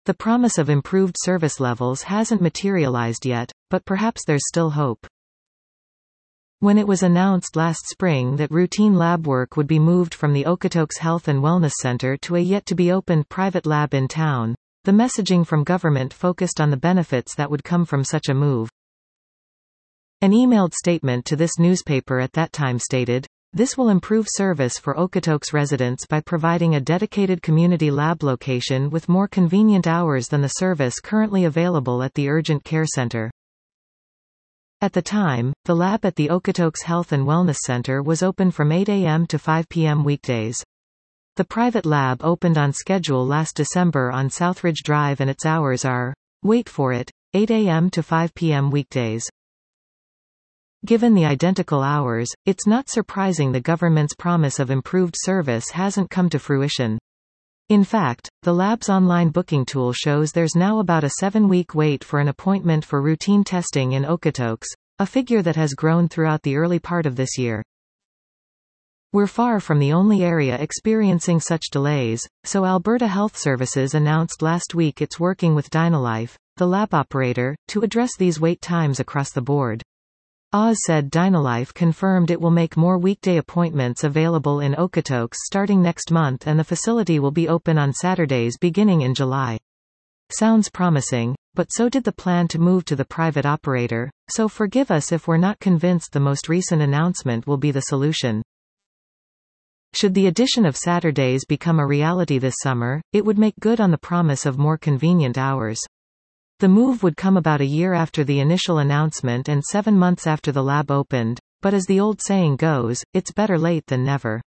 The promise of improved service levels hasn't materialized yet, but perhaps there's still hope. When it was announced last spring that routine lab work would be moved from the Okotoks Health and Wellness Center to a yet-to-be-opened private lab in town, the messaging from government focused on the benefits that would come from such a move. An emailed statement to this newspaper at that time stated, "This will improve service for Okotoks residents by providing a dedicated community lab location with more convenient hours than the service currently available at the Urgent Care Center." At the time, the lab at the Okotoks Health and Wellness Center was open from 8 a.m. to 5 p.m. weekdays. The private lab opened on schedule last December on Southridge Drive and its hours are, wait for it, 8 a.m. to 5 p.m. weekdays. Given the identical hours, it's not surprising the government's promise of improved service hasn't come to fruition. In fact, the lab's online booking tool shows there's now about a 7-week wait for an appointment for routine testing in Okotoks, a figure that has grown throughout the early part of this year. We're far from the only area experiencing such delays, so Alberta Health Services announced last week it's working with Dynalife, the lab operator, to address these wait times across the board. Oz said Dynalife confirmed it will make more weekday appointments available in Okotoks starting next month and the facility will be open on Saturdays beginning in July. Sounds promising, but so did the plan to move to the private operator, so forgive us if we're not convinced the most recent announcement will be the solution. Should the addition of Saturdays become a reality this summer, it would make good on the promise of more convenient hours. The move would come about a year after the initial announcement and 7 months after the lab opened, but as the old saying goes, it's better late than never.